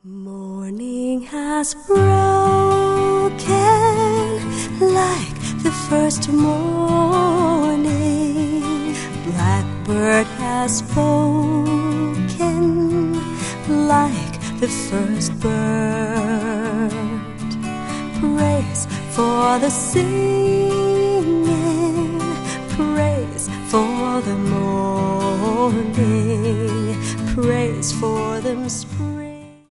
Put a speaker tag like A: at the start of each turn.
A: Morning has broken like the first morning. Blackbird has spoken like the first bird. Praise for the singing, praise for the morning, praise for the spring.